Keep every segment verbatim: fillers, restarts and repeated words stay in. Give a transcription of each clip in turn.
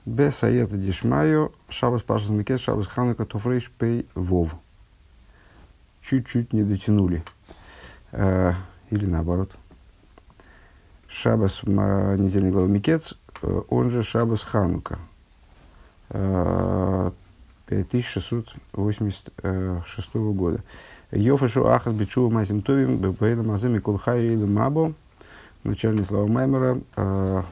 Без аета дишмаю, шабас пашас микет, шабас ханука туфрейш пей вов. Чуть-чуть не дотянули. Э, или наоборот. Шабас недельной главы Микец, он же Шабас Ханука. пять тысяч шестьсот восемьдесят шестого года. Йофашу ахас бичува масим товим бэйла мазэми колхай или мабо. Начальные слова Маймера э,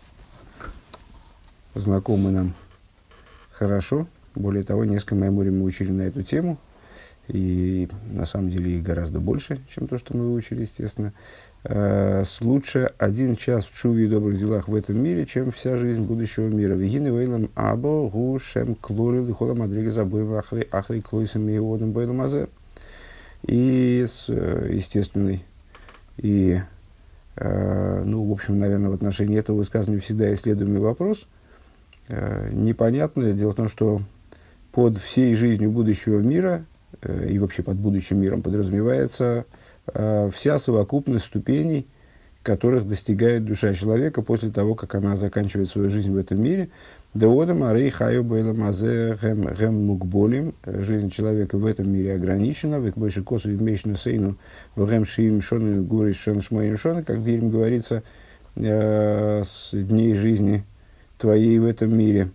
знакомы нам хорошо. Более того, несколько майморей мы учили на эту тему. И на самом деле их гораздо больше, чем то, что мы выучили, естественно. Э, лучше один час в чуве и добрых делах в этом мире, чем вся жизнь будущего мира. Вегины вейлам або гу шем клорил и холам адрига забоем ахри ахри клойсами и одам бейлам азе. И с э, естественной и э, ну, в общем, наверное, в отношении этого высказывания всегда исследуемый вопрос. Э, непонятно. Дело в том, что под всей жизнью будущего мира э, и вообще под будущим миром подразумевается э, вся совокупность ступеней, которых достигает душа человека после того, как она заканчивает свою жизнь в этом мире. Деодам арей хаю бейлам азе гэм мукболим. Жизнь человека в этом мире ограничена. Век больше косу вместе сейну в гэм шиим шоны гуриш шон шмоин шоны, как в Дилем говорится, э, с дней жизни твоей в этом мире,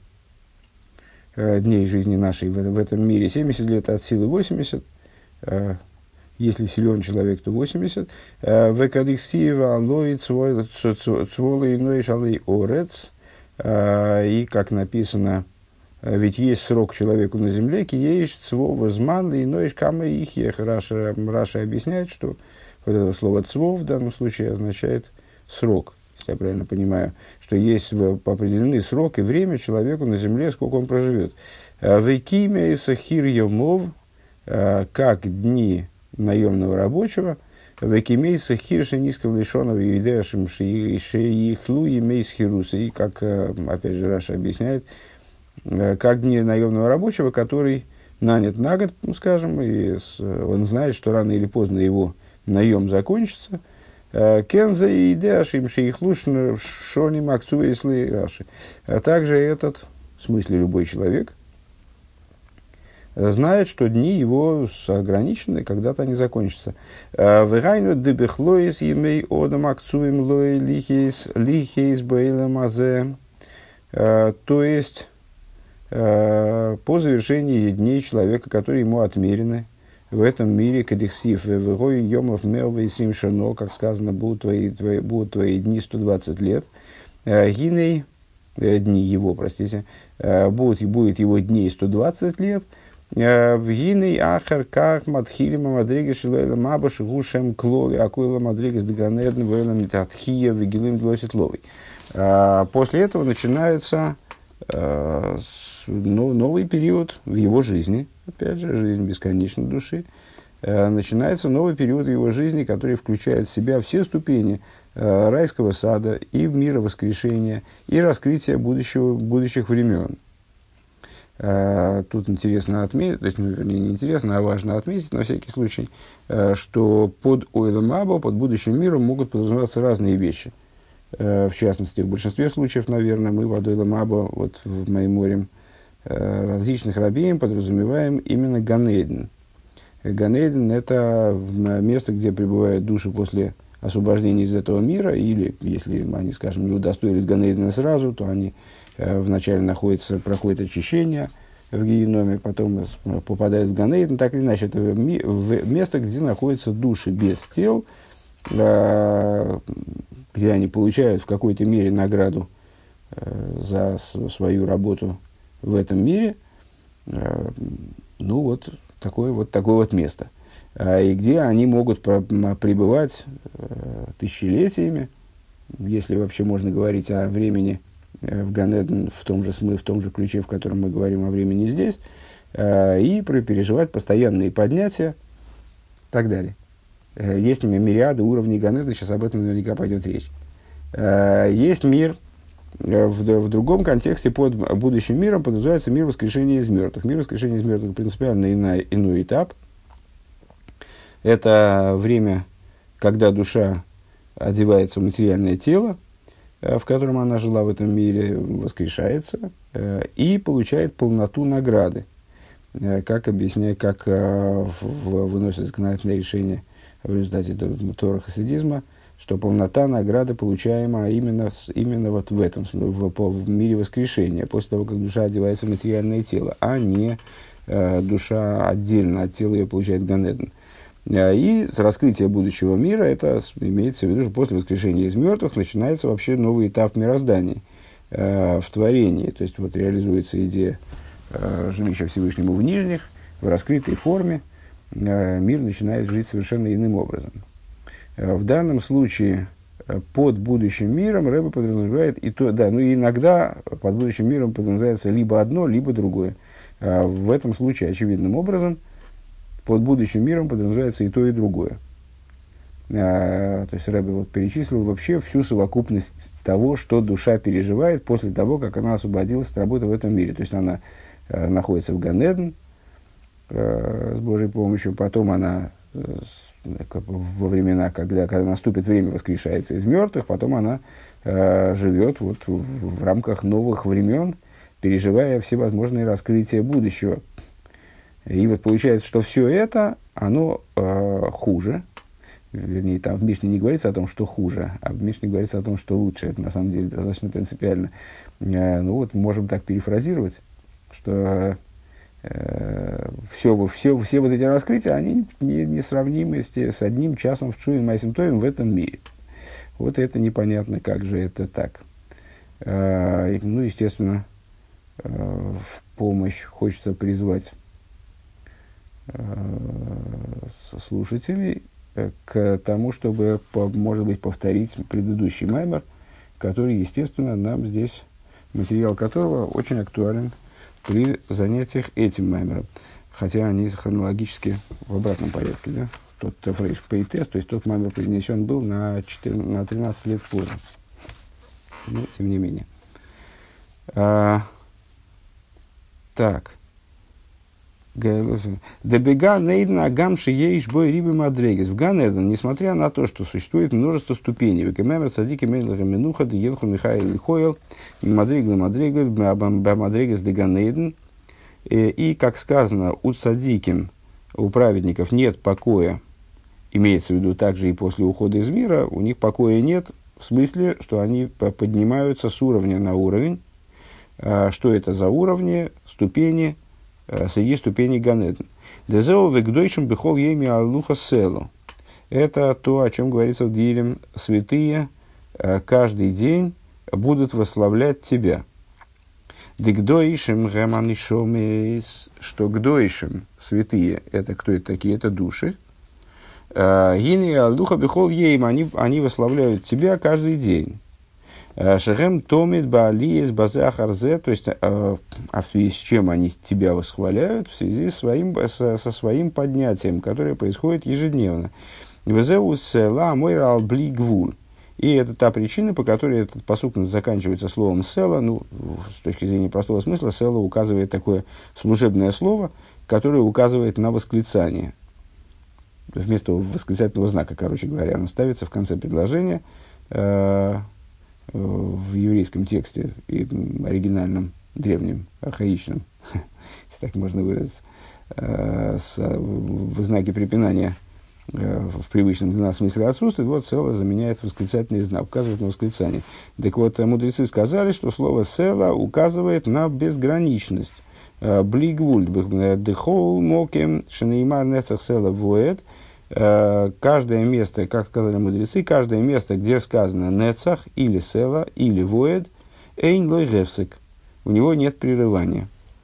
э, дней жизни нашей в, в этом мире семьдесят лет, от силы восемьдесят. Э, если силен человек, то восемьдесят. Векадиксиева алой цволы иной шалей орец. И, как написано, ведь есть срок человеку на земле, киеиш цвова зман, иной кама их ех. Раша, Раша объясняет, что вот это слово цвов в данном случае означает срок, если я правильно понимаю, что есть определенный срок и время человеку на земле, сколько он проживет. Вейкиме и сахир йомов, как дни наемного рабочего, векимейса хирша низкого лишенного юдеашим шеихлу имейс хируса. И, как, опять же, Раша объясняет, как дни наемного рабочего, который нанят на год, скажем, и он знает, что рано или поздно его наем закончится. Кенза и идеашим шеихлу шоним акцуэсли Раши. А также этот, в смысле любой человек, знает, что дни его ограничены, когда-то они закончатся. Вегайну дебехлоис емей одам акцуем лой лихейс лихейс бейлам азе. То есть, по завершении дней человека, которые ему отмерены в этом мире, кадихсив вегой йомов мелвей сим шано, как сказано, будут твои, твои, будут твои дни сто двадцать лет. Гиней, дни его, простите, будут, будет его дней сто двадцать лет. В гиней ахар как матхилима мадригес шилойла мабаш гушем клоли акуйла мадригес деганедн вэлам нитатхия вегилым длосит ловый. После этого начинается ну, новый период в его жизни, опять же, жизнь бесконечной души. Начинается новый период в его жизни, который включает в себя все ступени райского сада и мира воскрешения, и раскрытия будущего, будущих времен. Uh, тут интересно отметить, то есть, ну, вернее, не интересно, а важно отметить, на всякий случай, uh, что под Ойлам Або, под будущим миром могут подразумеваться разные вещи. Uh, в частности, в большинстве случаев, наверное, мы под Ойлам Або, вот в Майморе, uh, различных рабеем подразумеваем именно Ганейден. Ганейден – это место, где пребывают души после освобождения из этого мира, или, если они, скажем, не удостоились Ганейдена сразу, то они вначале находится, проходит очищение в геноме, потом попадают в Ганейден. Так или иначе, это место, где находятся души без тел, где они получают в какой-то мере награду за свою работу в этом мире. Ну, вот такое вот, такое вот место. И где они могут пребывать тысячелетиями, если вообще можно говорить о времени в Ганеден в том же смысле, в том же ключе, в котором мы говорим о времени здесь, э, и переживать постоянные поднятия и так далее. Э, есть мириады уровней Ганедена, сейчас об этом наверняка пойдет речь. Э, есть мир, э, в, в другом контексте под будущим миром подразумевается мир воскрешения из мертвых. Мир воскрешения из мертвых принципиально иной, иной этап. Это время, когда душа одевается в материальное тело, в котором она жила в этом мире, воскрешается и получает полноту награды. Как объясняет, как выносит законодательное решение в результате Тора хасидизма, что полнота награды получаема именно, именно вот в этом, в, в мире воскрешения, после того, как душа одевается в материальное тело, а не э, душа отдельно от тела ее получает Ганеден. И с раскрытия будущего мира, это имеется в виду, что после воскрешения из мертвых начинается вообще новый этап мироздания э, в творении. То есть вот реализуется идея э, жилища Всевышнему в нижних, в раскрытой форме, э, мир начинает жить совершенно иным образом. Э, в данном случае э, под будущим миром Рэбе подразумевает и то, да, ну и иногда под будущим миром подразумевается либо одно, либо другое. Э, в этом случае очевидным образом под будущим миром подразумевается и то, и другое. А, то есть Рэбе вот перечислил вообще всю совокупность того, что душа переживает после того, как она освободилась от работы в этом мире. То есть она а, находится в Ганеден а, с Божьей помощью, потом она а, во времена, когда, когда наступит время, воскрешается из мертвых, потом она а, живет вот в, в рамках новых времен, переживая всевозможные раскрытия будущего. И вот получается, что все это, оно э, хуже. Вернее, там в Мишне не говорится о том, что хуже, а в Мишне говорится о том, что лучше. Это на самом деле достаточно принципиально. Э, ну вот, можем так перефразировать, что э, все, все, все вот эти раскрытия, они не, не сравнимы с, с одним часом в Чуин Майсим Тоим в этом мире. Вот это непонятно, как же это так. Э, ну, естественно, э, в помощь хочется призвать слушателей к тому, чтобы, может быть, повторить предыдущий маймер, который, естественно, нам здесь, материал которого очень актуален при занятиях этим маймером. Хотя они хронологически в обратном порядке. Да? Тот фрейш пейтес, то есть тот маймер произнесен был на, четырнадцать, на тринадцать лет позже. Но, тем не менее. А, так. Дебега нейден агамши ейш бой рибы мадрегес. В Ганеден, несмотря на то, что существует множество ступеней, векемемер садики мейлаха минуха деелху михаил лихойл мадрегла мадрегес мадрегес де Ганеден. И, как сказано, у садиким, у праведников нет покоя, имеется в виду также и после ухода из мира, у них покоя нет, в смысле, что они поднимаются с уровня на уровень. Что это за уровни, ступени? Среди ступеней Ганеден. Дезео вегдойшим бихол еми аллуха селу. Это то, о чем говорится в Дилем. Святые каждый день будут восславлять тебя. Дегдойшим геманишомейс. Что гдойшим, святые, это кто это такие? Это души. Гини аллуха бихол еми. Они, они восславляют тебя каждый день. Шехем томит баалиес базахарзе, то есть, а в связи с чем они тебя восхваляют? В связи с своим, со, со своим поднятием, которое происходит ежедневно. Везеус ла мойра албли гвуль. И это та причина, по которой этот пасук заканчивается словом села. Ну, с точки зрения простого смысла, села указывает такое служебное слово, которое указывает на восклицание. Вместо восклицательного знака, короче говоря, оно ставится в конце предложения. В еврейском тексте, и оригинальном, древнем, архаичном, если так можно выразиться, с, в знаке препинания в привычном для нас смысле отсутствует, вот села заменяет восклицательный знак, указывает на восклицание. Так вот, мудрецы сказали, что слово села указывает на безграничность. Блигвульд, дехол мокем, шенеймар нецах села воэд. Каждое место, как сказали мудрецы, каждое место, где сказано нецах, или села, или воэд, эйн лой гефсек, у него нет прерывания.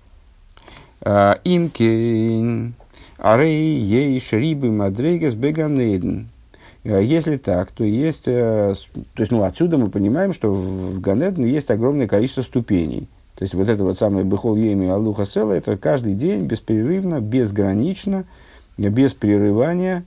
Имкейн, арей ейш рибы мадрегес беганейден. Если так, то есть, то есть, ну, отсюда мы понимаем, что в Ганеден есть огромное количество ступеней. То есть, вот это вот самое бехол еми аллуха села, это каждый день, беспрерывно, безгранично, без прерывания,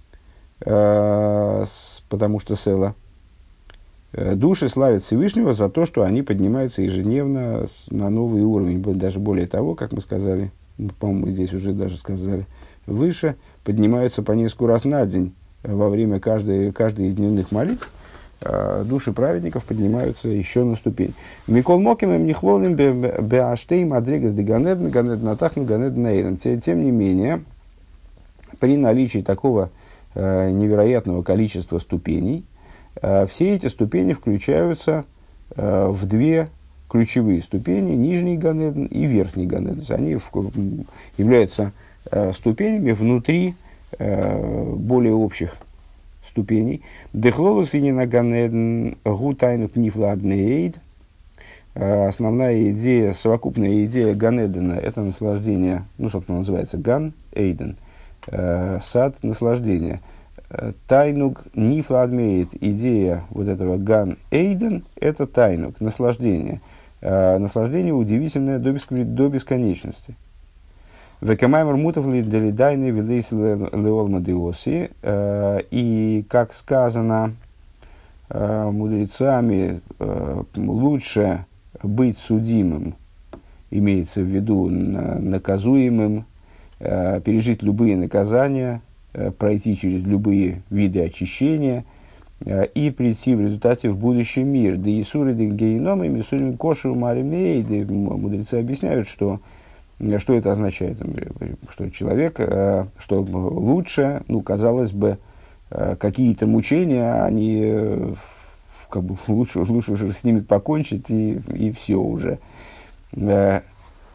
потому что села. Души славят Всевышнего за то, что они поднимаются ежедневно на новый уровень. Даже более того, как мы сказали, по-моему, здесь уже даже сказали выше, поднимаются по несколько раз на день во время каждой, каждой из дневных молитв. души праведников поднимаются еще на ступень. Микол Моким им нихлолим беаштей мадригас де ганедн ганедн атахну ганедн эйрен. Тем не менее, при наличии такого э, невероятного количества ступеней, э, все эти ступени включаются э, в две ключевые ступени, нижний ганедн и верхний ганедн. Они в, являются э, ступенями внутри э, более общих ступеней. Дехлолус и не на ганедн гу тайну книфладнейд. Основная идея, совокупная идея Ганедена – это наслаждение, ну, собственно, называется Ган Эйден, э, сад наслаждения. Тайнук нифладмеет, идея вот этого Ган Эйден – это тайнук, наслаждение. Э, наслаждение удивительное до, бескон, до бесконечности. Векамаймер мутов лидайны велейс леолмадиоси. И, как сказано э, мудрецами, э, лучше быть судимым, имеется в виду наказуемым, э, пережить любые наказания, э, пройти через любые виды очищения э, и прийти в результате в будущий мир. Да Исуры, да Гейном, и Мисурим Кошу Маримей, мудрецы объясняют, что, что это означает, что человек, э, что лучше, ну, казалось бы, э, какие-то мучения, они э, как бы лучше, лучше уже с ними покончить, и, и все уже. А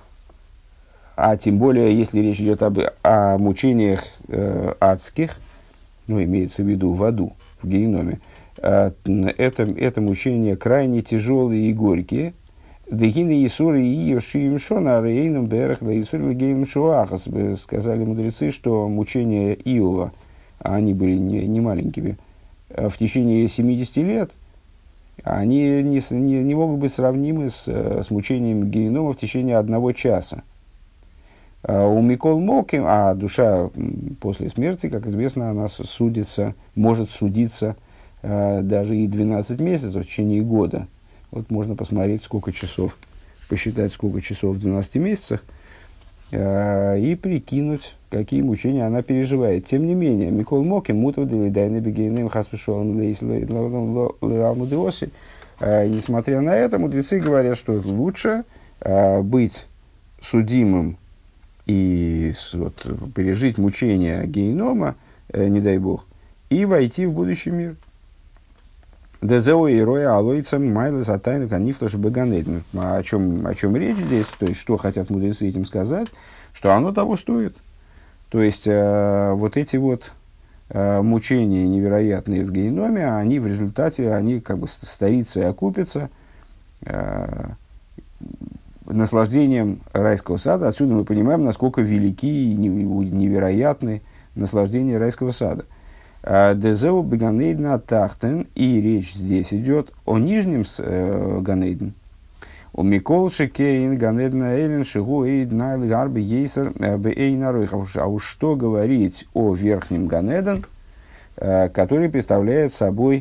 тем более, если речь идет об, о мучениях э, адских, ну, имеется в виду в аду, в геноме, э, это, это мучения крайне тяжелые и горькие. Дегины Исуры и Йошиимшона Рейном Берах да Исуры Гейм Шуахас. Сказали мудрецы, что мучения Иова, а они были не, не маленькими, в течение семидесяти лет, они не, не, не могут быть сравнимы с, с мучением генома в течение одного часа. У Микол Моким, а душа после смерти, как известно, она судится, может судиться э, даже и двенадцать месяцев в течение года. Вот можно посмотреть, сколько часов, посчитать, сколько часов в двенадцати месяцах, э, и прикинуть, какие мучения она переживает. Тем не менее, Микол Моким, мутов делидайны бегейным хаспешолом лейсламудиоси, несмотря на это, мудрецы говорят, что лучше э, быть судимым и вот, пережить мучения генома, э, не дай бог, и войти в будущий мир. Дезео и роя алоицам майла за тайну канифлаш беганейден. О чем, о чем речь здесь, то есть, что хотят мудрецы этим сказать, что оно того стоит. То есть, э, вот эти вот э, мучения невероятные в геноме, они в результате, они как бы старятся и окупятся э, наслаждением райского сада. Отсюда мы понимаем, насколько велики и невероятны наслаждения райского сада. Дезеу беганейден атахтен, и речь здесь идет о нижнем э, ганейден. У Микол шекейн ганейден эйлен шигу эйд найл гарби ейсер бэйнарой. А уж что говорить о верхнем ганейден, э, который представляет собой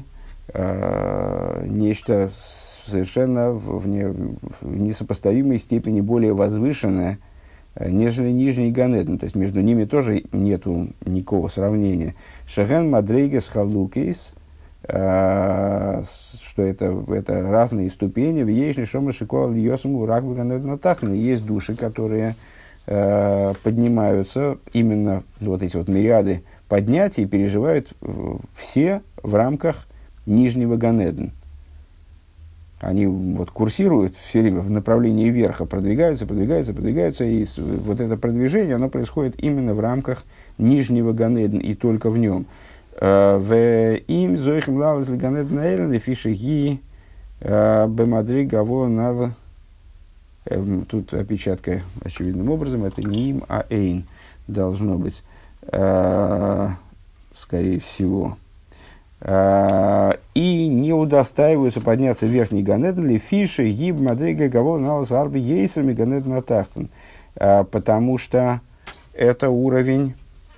э, нечто совершенно в, не, в несопоставимой степени более возвышенное, нежели нижний ганеден. То есть между ними тоже нету никакого сравнения. Шеген мадрейгес халукейс, что это, это разные ступени. В ейшни шома шикола льосому ракбу ганеден тахны. Есть души, которые э, поднимаются, именно вот эти вот мириады поднятий переживают все в рамках нижнего ганеден. Они вот курсируют все время в направлении вверха, продвигаются, продвигаются, продвигаются, и вот это продвижение, оно происходит именно в рамках нижнего ганеден, и только в нем. В им зоихим лалас ли ганеден эйлен, фиши ги бемадри гаво надо. Тут опечатка очевидным образом, это не им, а эйн должно быть, скорее всего. И не удостаиваются подняться в верхний ганеден ли фиши гиб мадрига гавол налас арби ейсами ганеден атахтен, потому что это уровень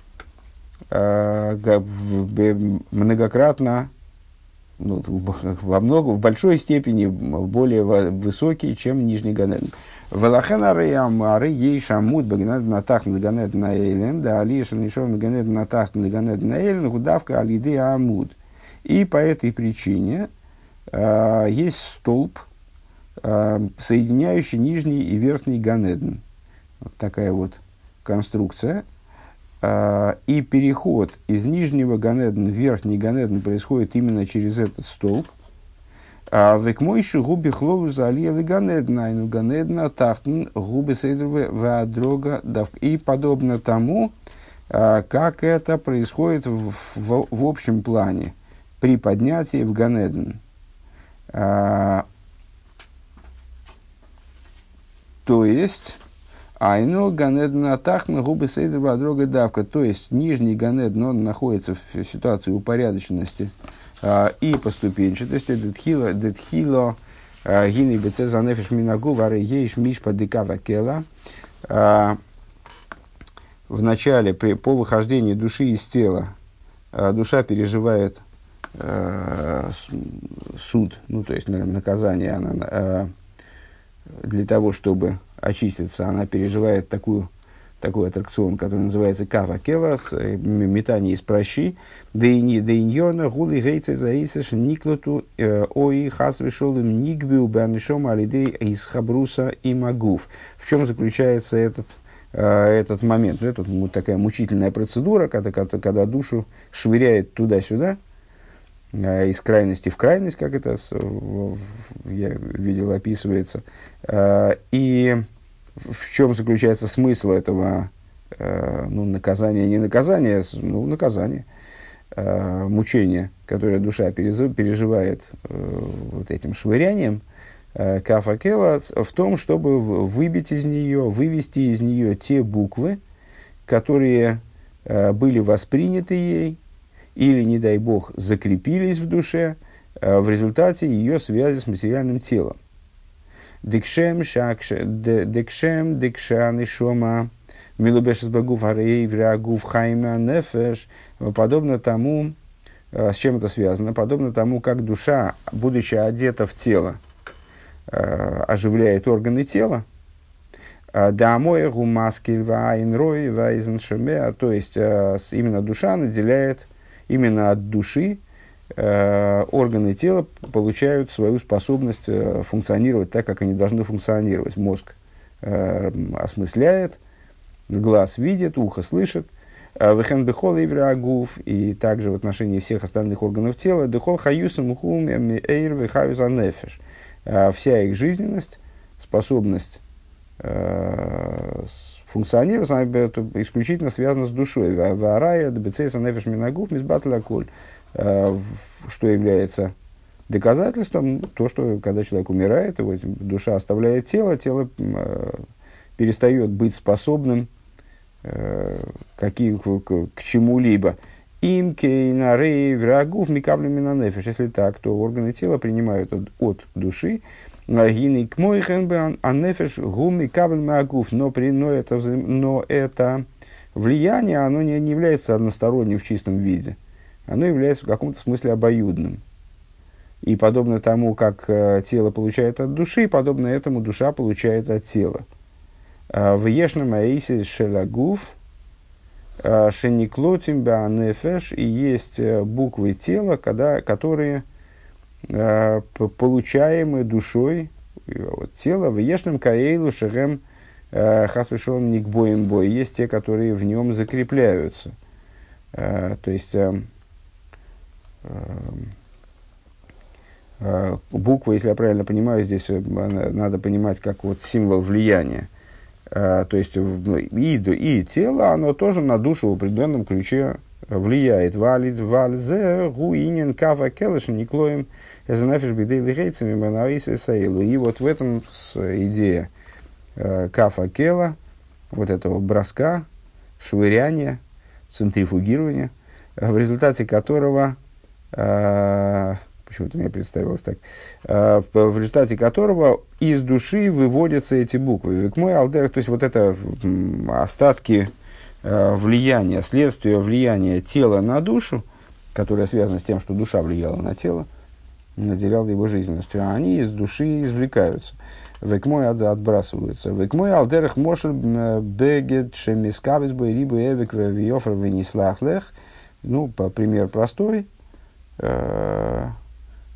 многократно, ну, во много, в большой степени более высокий, чем нижний ганеден. Велахен ары ары ей шамут баганеден атахтен ганеден эйлен да алиша нишон ганеден атахтен ганеден эйлен гудавка алиды амуд. И по этой причине э, есть столб, э, соединяющий нижний и верхний Ганеден. Вот такая вот конструкция. Э, и переход из нижнего Ганедена в верхний Ганеден происходит именно через этот столб. Векмойши губи хлову залили Ганедна, ну Ганедна тахтн губи сейдровы вадрога давка. И подобно тому, как это происходит в, в, в общем плане при поднятии в Ганеден. То есть, айну Ганедна тахтн губи сейдровы вадрога давка. То есть, нижний Ганеден, он находится в ситуации упорядоченности и поступенчатости. Детхило, детхило, гини бецеза нефиш минагу, вары ейш мишпа декава кела. В начале, при, по выхождении души из тела, душа переживает э, суд, ну, то есть наказание. Она, для того, чтобы очиститься, она переживает такую, такой аттракцион, который называется кава келас, метание из пращи. Дейньона гули гейце заисеш никлоту ои хас вишолым нигбиу банишом алидей из хабруса и магув. В чем заключается этот, этот момент? Ну, это вот такая мучительная процедура, когда, когда душу швыряет туда-сюда, из крайности в крайность, как это я видел, описывается. И в чем заключается смысл этого, ну, наказания, не наказания, ну, наказания, мучения, которое душа переживает вот этим швырянием, кафакела, в том, чтобы выбить из нее, вывести из нее те буквы, которые были восприняты ей, или, не дай бог, закрепились в душе в результате ее связи с материальным телом. Декшем, декшем, декшан и шома, милубешес багув арей, врагув хайма нефеш. Подобно тому, с чем это связано, подобно тому, как душа, будучи одета в тело, оживляет органы тела, да моя гумаскель ваин рой ваизен шоме, то есть именно душа наделяет, именно от души органы тела получают свою способность функционировать так, как они должны функционировать. Мозг осмысляет, глаз видит, ухо слышит. Вехен бехол иврагув, и также в отношении всех остальных органов тела, дехол хаюсам ухум эйр вехаюза нефеш. Вся их жизненность, способность функционировать, она исключительно связана с душой. Варая дбецейса нефеш минагув мизбатля коль. Что является доказательством, то, что когда человек умирает, его душа оставляет тело, тело э, перестает быть способным э, каким, к, к, к чему-либо. Им кейнарей врагов микаблем на нефеш. Если так, то органы тела принимают от, от души. Но при но это, но это влияние, оно не, не является односторонним в чистом виде. Оно является в каком-то смысле обоюдным. И подобно тому, как э, тело получает от души, подобно этому душа получает от тела. В ешном аисе шелагув шениклотим беанефеш, и есть буквы тела, когда, которые э, получаемы душой вот, тела. В ешном каэйлу шерем хасвешон никбоем бой. Есть те, которые в нем закрепляются. Э, то есть... Э, буква, если я правильно понимаю, здесь надо понимать как вот символ влияния. То есть и, и тело, оно тоже на душу в определенном ключе влияет. Валит, вальзе, гуинен, кава, келеш, никлоем, эзенафиш, бидейли, гейцами, манаисы, саилу. И вот в этом идея кафа, кела, вот этого броска, швыряния, центрифугирования, в результате которого Uh, почему-то мне представилось так, uh, в, в результате которого из души выводятся эти буквы. Векмой алдер, то есть вот это м, остатки uh, влияния, следствия влияния тела на душу, которое связано с тем, что душа влияла на тело, наделяла его жизненностью, а они из души извлекаются. Векмой отбрасываются. Векмой алдерах мошел бегет шемискавис бой рибу эвек веофр венислахлех. Ну, по пример простой.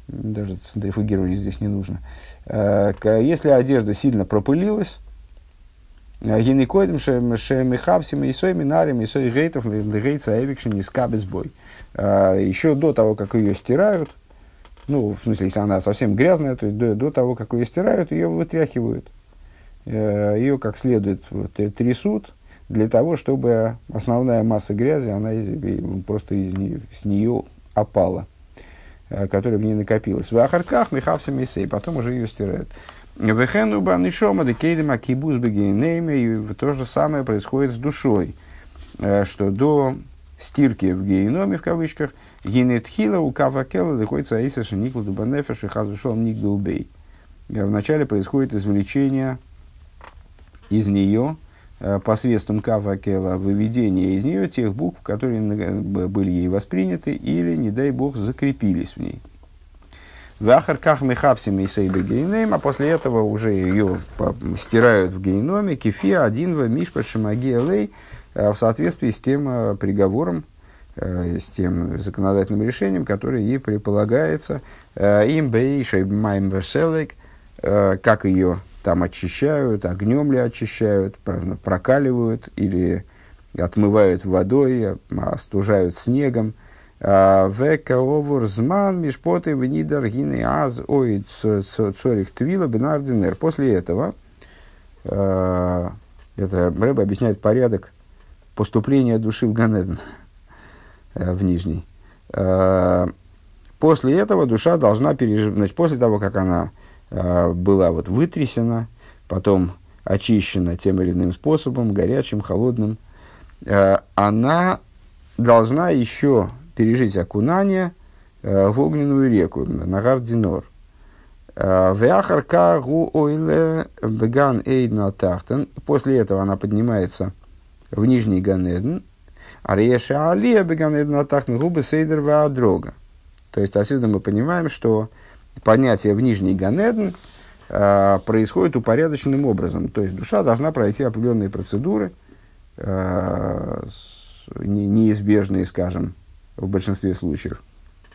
даже центрифугирование здесь не нужно. Если одежда сильно пропылилась, гинекоидом шемихавсим и сой минарим и сой гейтов легейца эвикшн не скабезбой. Еще до того, как ее стирают, ну, в смысле, если она совсем грязная, то до, до того, как ее стирают, ее вытряхивают. Ее как следует трясут, для того, чтобы основная масса грязи, она просто из нее, с нее опала, которая в ней накопилась. В ахарках михавсим и сей, потом уже ее стирают. Вехену банишома декейдема кибуз бегейнейме, и то же самое происходит с душой, что до стирки в геноме, в кавычках, генетхила у кавакела находится аисаша никла дубанефеш и хазвушом ник дубей. Вначале происходит извлечение из нее посредством кавакела, выведение из нее тех букв, которые были ей восприняты или, не дай бог, закрепились в ней. В ахарках мехапсим и сейбе гейнейм, а после этого уже ее стирают в гейноме, кефия один в мишпа шамаги элей, в соответствии с тем приговором, с тем законодательным решением, которое ей предполагается, им бейшей майм веселек, как ее там очищают, огнем ли очищают, прокаливают или отмывают водой, остужают снегом. Века овур зман мишпоты внидар гины аз ой цорих твила бенардинер. После этого, это Рэбе объясняет порядок поступления души в Ганеден, в Нижний. После этого душа должна пережить, значит, после того, как она была вот вытрясена, потом очищена тем или иным способом, горячим, холодным, она должна еще пережить окунание э, в огненную реку, Нагар Динор. Веахарка гу ойле беган эйдна тахтен. После этого она поднимается в Нижний Ганеден. Ареша алия беган эйдна тахтен губы сейдер ваадрога. То есть отсюда мы понимаем, что поднятие в Нижний Ганеден э, происходит упорядоченным образом. То есть душа должна пройти определенные процедуры, э, не, неизбежные, скажем, в большинстве случаев.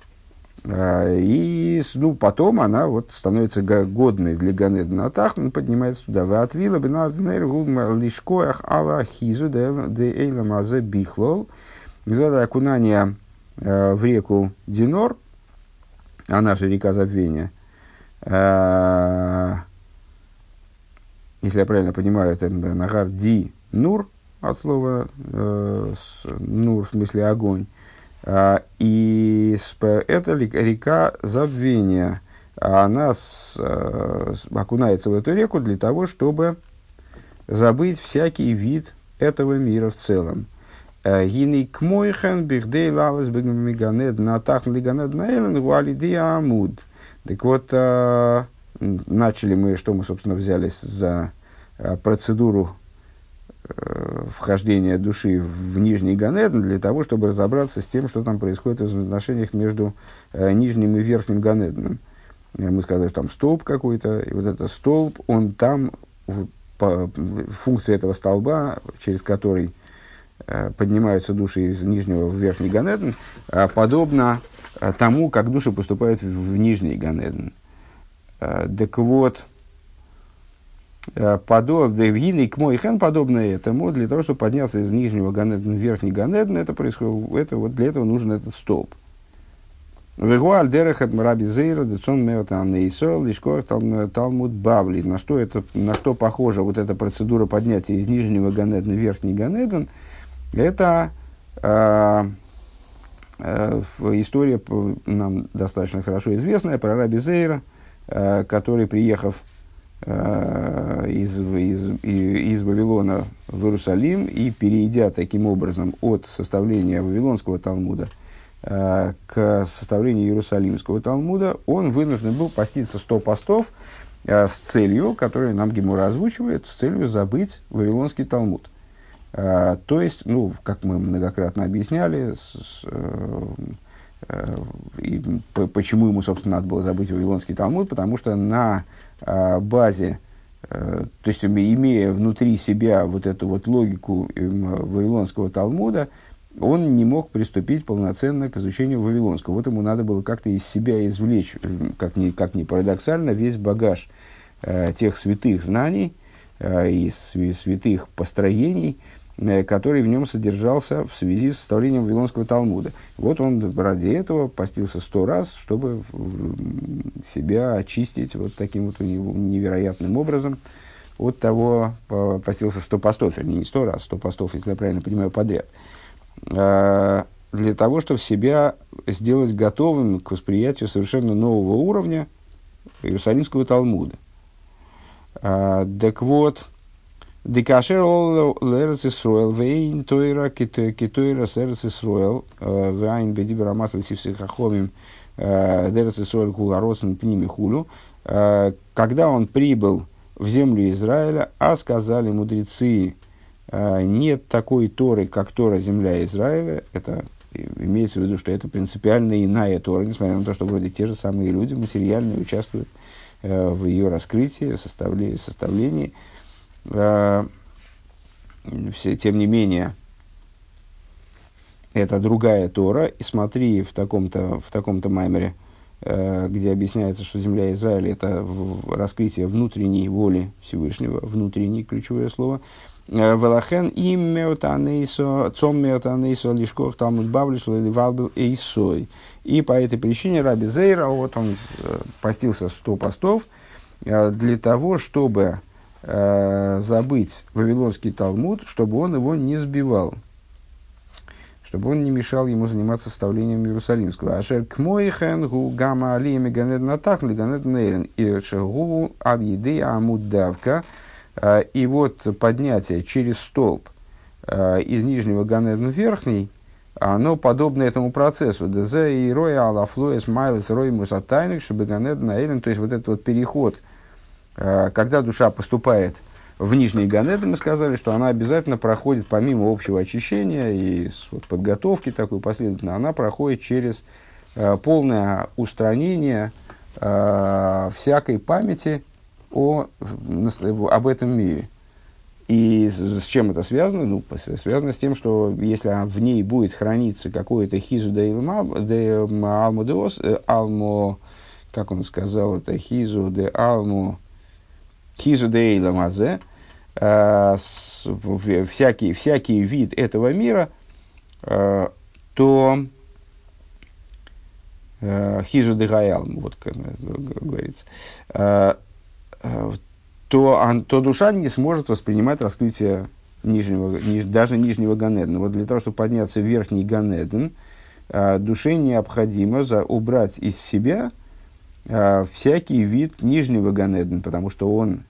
И ну, потом она вот, становится годной для Ганедена Атахтан, поднимается туда. Вы отвила бы на лишкоях ала хизу де эйла мазе бихлол. Это окунание в реку Динор, она же река забвения. Если я правильно понимаю, это Нагар Ди Нур, от слова Нур, в смысле огонь. Uh, и это река забвения. Она с, uh, окунается в эту реку для того, чтобы забыть всякий вид этого мира в целом. Так вот, uh, начали мы, что мы, собственно, взялись за uh, процедуру вхождения души в Нижний Ганеден для того, чтобы разобраться с тем, что там происходит в взаимоотношениях между э, Нижним и Верхним Ганеденом. Мы сказали, что там столб какой-то, и вот этот столб, он там, в, по, функция этого столба, через который э, поднимаются души из Нижнего в Верхний Ганеден, э, подобно э, тому, как души поступают в, в Нижний Ганеден. Э, так вот, подобное, к мой хен, подобное этому, для того, чтобы подняться из Нижнего Ганедена в Верхний Ганеден, это происходит, это, вот для этого нужен этот столб. Вегуаль дерехат раби зейра децон меотан нейсол лишкор талмуд бавли. На что это, на что похожа вот эта процедура поднятия из Нижнего Ганедена в Верхний Ганеден? Это э, э, история нам достаточно хорошо известная про раби зейра, э, который, приехав Из, из, из Вавилона в Иерусалим и перейдя таким образом от составления Вавилонского Талмуда э, к составлению Иерусалимского Талмуда, он вынужден был поститься сто постов э, с целью, которую нам Гемора озвучивает, с целью забыть Вавилонский Талмуд. Э, то есть, ну, как мы многократно объясняли, с, с, э, э, и по, почему ему, собственно, надо было забыть Вавилонский Талмуд, потому что на базе, то есть имея внутри себя вот эту вот логику Вавилонского Талмуда, он не мог приступить полноценно к изучению вавилонского. Вот ему надо было как-то из себя извлечь, как ни, как ни парадоксально, весь багаж э, тех святых знаний э, и святых построений, э, который в нем содержался в связи с составлением вавилонского Талмуда. Вот он ради этого постился сто раз, чтобы себя очистить вот таким вот невероятным образом от того, постился сто постов, вернее, не сто раз, сто постов, если я правильно понимаю, подряд, для того, чтобы себя сделать готовым к восприятию совершенно нового уровня Иерусалимского Талмуда. Так вот, «Декашер ол лерец Исроэл, вейн тойра китойра серец Исроэл, вейн бедибра масла сивсих хахомим, дерец Исроэл куларосен пними хулю». Когда он прибыл в землю Израиля, а сказали мудрецы, нет такой Торы, как Тора земля Израиля. Это имеется в виду, что это принципиально иная Тора, несмотря на то, что вроде те же самые люди материально участвуют в ее раскрытии, составлении. составлении. Все, тем не менее, это другая Тора. И смотри в таком-то, в таком-то маймере, где объясняется, что земля Израиля – это раскрытие внутренней воли Всевышнего, внутреннее ключевое слово. «Велахен им меотанейсо, цом меотанейсо лишкох талмуд бавлиш леливалбил эйсой». И по этой причине Раби Зейра, вот он постился сто постов для того, чтобы забыть Вавилонский Талмуд, чтобы он его не сбивал, чтобы он не мешал ему заниматься составлением Иерусалимского. «Ашер кмоихен гу гама алиями ганед натах ли ганед нейрен, и шагу ад еды амуд давка». И вот поднятие через столб из нижнего ганедна в верхний, оно подобно этому процессу. «Дезе и роя алафлоес майлес роймус атайник, чтобы ганедна нейрен». То есть, вот этот вот переход, когда душа поступает в нижний ганеден, мы сказали, что она обязательно проходит, помимо общего очищения и вот, подготовки такой последовательно, она проходит через э, полное устранение э, всякой памяти о, об этом мире. И с, с чем это связано? Ну, связано с тем, что если в ней будет храниться какое-то хизу де алмо деос, алмо, как он сказал, это хизу де алмо, хизу де эйламазе, всякий, всякий вид этого мира, то хизу де гаял, вот как говорится, то, то душа не сможет воспринимать раскрытие нижнего, ниж, даже нижнего ганедна. Вот для того, чтобы подняться в верхний ганеден, душе необходимо за, убрать из себя всякий вид нижнего ганедна, потому что он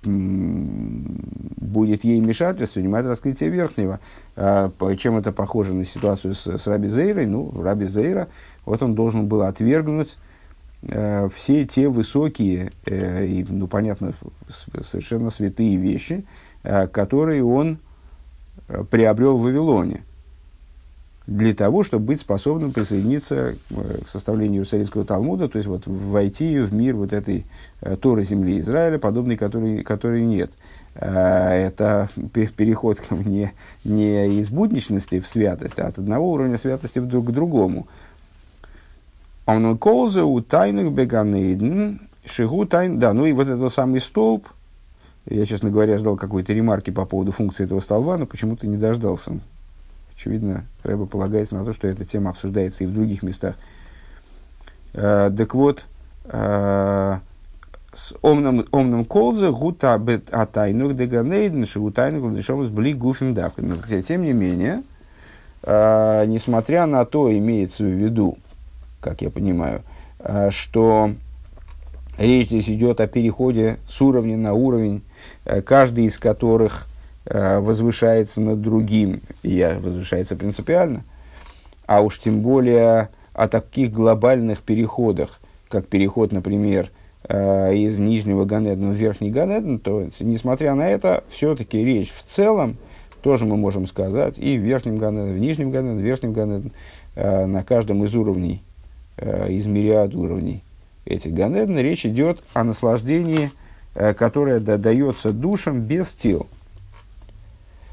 будет ей мешать воспринимать раскрытие верхнего. А, чем это похоже на ситуацию с, с Раби Зейрой? Ну, Раби Зейра, вот он должен был отвергнуть э, все те высокие э, и, ну, понятно, совершенно святые вещи, э, которые он приобрел в Вавилоне, для того, чтобы быть способным присоединиться к составлению Иерусалимского Талмуда, то есть вот, войти в мир вот этой э, Торы земли Израиля, подобной которой, которой нет. Э, это переход не, не из будничности в святость, а от одного уровня святости к другому. Он колзе у тайных беганейден, шигу тайн, да, ну и вот этот самый столб, я, честно говоря, ждал какой-то ремарки по поводу функции этого столба, но почему-то не дождался. Очевидно, Рэбе полагается на то, что эта тема обсуждается и в других местах. Э, так вот, э, с омном, омном колзе гута бет атайнух деганейден шигутайнух лишом с бли гуфим давкой. Но, тем не менее, э, несмотря на то, имеется в виду, как я понимаю, э, что речь здесь идет о переходе с уровня на уровень, э, каждый из которых возвышается над другим, и возвышается принципиально, а уж тем более о таких глобальных переходах, как переход, например, из нижнего ганедна в верхний ганедн, то, несмотря на это, все-таки речь в целом, тоже мы можем сказать, и в верхнем ганедне, в нижнем ганедне, в верхнем ганедне, на каждом из уровней, из мириад уровней этих ганедн, речь идет о наслаждении, которое дается душам без тел.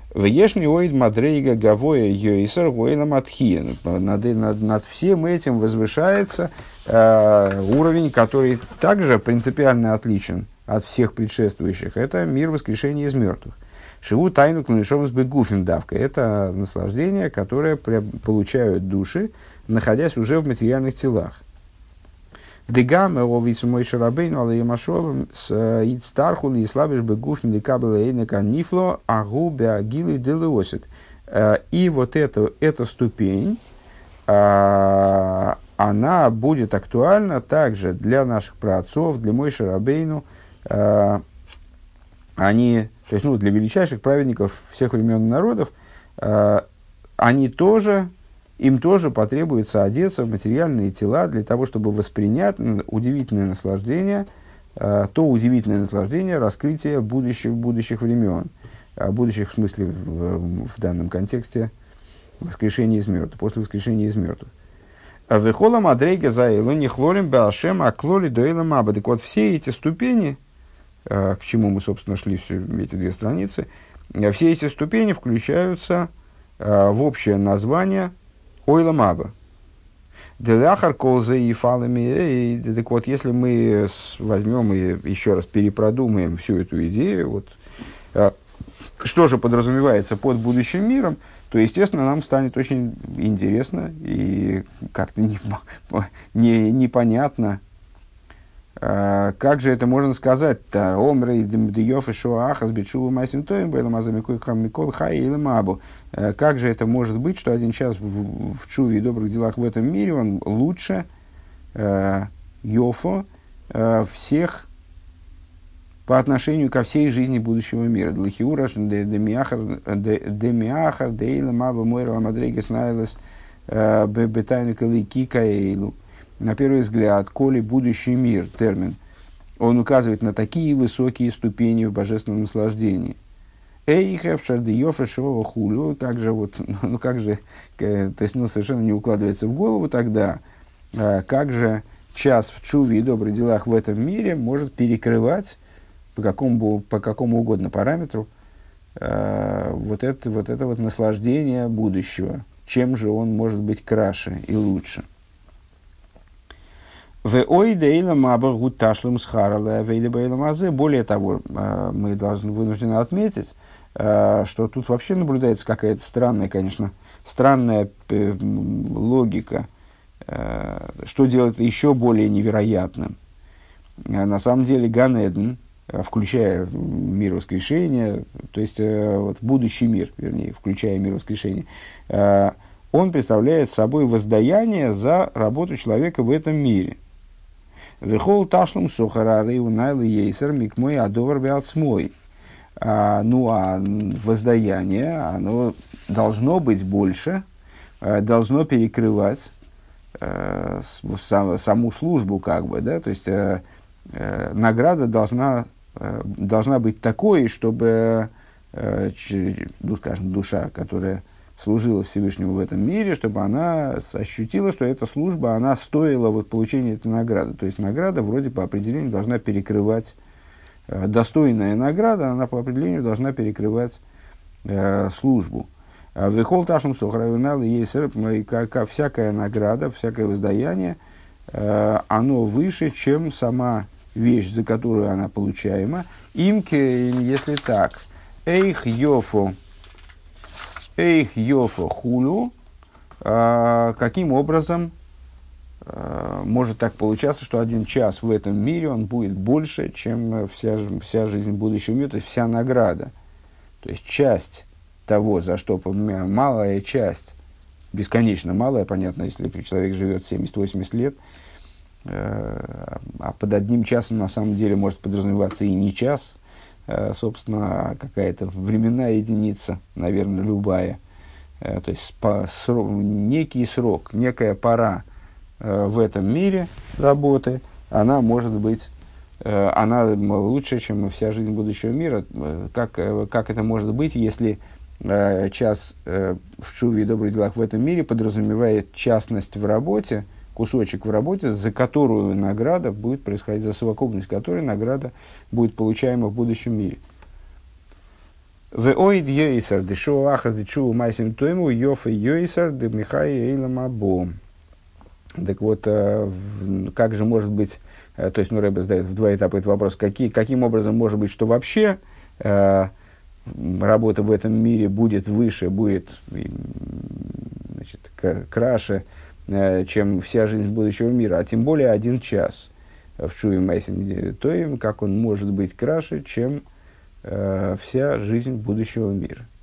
Вешний оид мадрейга гавоя йойсер гойла матхия. Над, над, над всем этим возвышается э, уровень, который также принципиально отличен от всех предшествующих. Это мир воскрешения из мертвых. Шиву тайну кланишом с бегуфин давка. Это наслаждение, которое получают души, находясь уже в материальных телах. Дегаме овису мой шарабейну алеймашолом с ицтархули и слабишь бегуфин декабела эйнека нифло агу беагилу делеосит. И вот эту, эта ступень, она будет актуальна также для наших праотцов, для Мойше Рабейну. Они, то есть, ну, для величайших праведников всех времен и народов, они тоже, им тоже потребуется одеться в материальные тела для того, чтобы воспринять удивительное наслаждение, то удивительное наслаждение раскрытия будущих, будущих времен, будущих в смысле в, в данном контексте воскрешения из мертвых, после воскрешения из мертвых. Вехола мадрейга заилу нихлорим беашем аклоли доила маба. Так вот, все эти ступени, к чему мы, собственно, шли все эти две страницы, все эти ступени включаются в общее название ойла маба. Деляхар колза и фалами. Так вот, если мы возьмем и еще раз перепродумаем всю эту идею, вот, что же подразумевается под будущим миром, то, естественно, нам станет очень интересно и как-то не, не, непонятно, а, как же это можно сказать-то? Омрей дьёф и шоахас битшуву майсим тоим бэламазамикуй хаммикол хай или мабу. Как же это может быть, что один час в, в чуве и добрых делах в этом мире он лучше э, йофо э, всех по отношению ко всей жизни будущего мира. Длахиураш демиахар дейла маба мойра ламадрейгес найлес бетайну калики каэйлу. На первый взгляд, коли будущий мир, термин, он указывает на такие высокие ступени в божественном наслаждении. Эйхев шардиёф шоу хулю, как же вот, ну как же, то есть, ну совершенно не укладывается в голову тогда, как же час в чуве и добрых делах в этом мире может перекрывать по какому, по какому угодно параметру вот это, вот это вот наслаждение будущего. Чем же он может быть краше и лучше? Более того, мы должны вынуждены отметить, что тут вообще наблюдается какая-то странная, конечно, странная логика, что делает еще более невероятным. На самом деле Ган-Эден, включая мир воскрешения, то есть вот, будущий мир, вернее, включая мир воскрешения, он представляет собой воздаяние за работу человека в этом мире. Вехол ташлум сухара рейу найлы ейсер микмой адовар беацмой. Ну, а воздаяние, оно должно быть больше, должно перекрывать э, сам, саму службу, как бы, да, то есть э, э, награда должна, э, должна быть такой, чтобы, э, ч, ну, скажем, душа, которая служила Всевышнему в этом мире, чтобы она ощутила, что эта служба, она стоила вот получения этой награды. То есть награда вроде по определению должна перекрывать, э, достойная награда, она по определению должна перекрывать э, службу. Вехол ташем сохравинал есть как всякая награда, всякое воздаяние, э, оно выше, чем сама вещь, за которую она получаема. Имке, если так, эйх йофо, Эйх йофо хулю, каким образом а, может так получаться, что один час в этом мире он будет больше, чем вся, вся жизнь будущего мира, то есть вся награда. То есть часть того, за что малая часть, бесконечно малая, понятно, если человек живет семьдесят-восемьдесят лет, а под одним часом на самом деле может подразумеваться и не час, собственно, какая-то временная единица, наверное, любая, то есть по, срок, некий срок, некая пора в этом мире работы, она может быть, она лучше, чем вся жизнь будущего мира. Как, как это может быть, если час в чуве и добрых делах в этом мире подразумевает частность в работе, кусочек в работе, за которую награда будет происходить, за совокупность которой награда будет получаема в будущем мире. В оид йойсар, дешо ахас дешо майсим тойму, йофа йойсар, де михай эйлам або. Так вот, э, в, как же может быть, э, то есть, ну, Рэбе задает в два этапа этот вопрос, какие, каким образом может быть, что вообще э, работа в этом мире будет выше, будет, значит, к- краше, э, чем вся жизнь будущего мира, а тем более один час в Шуе Майсим Тоим, как он может быть краше, чем э, вся жизнь будущего мира.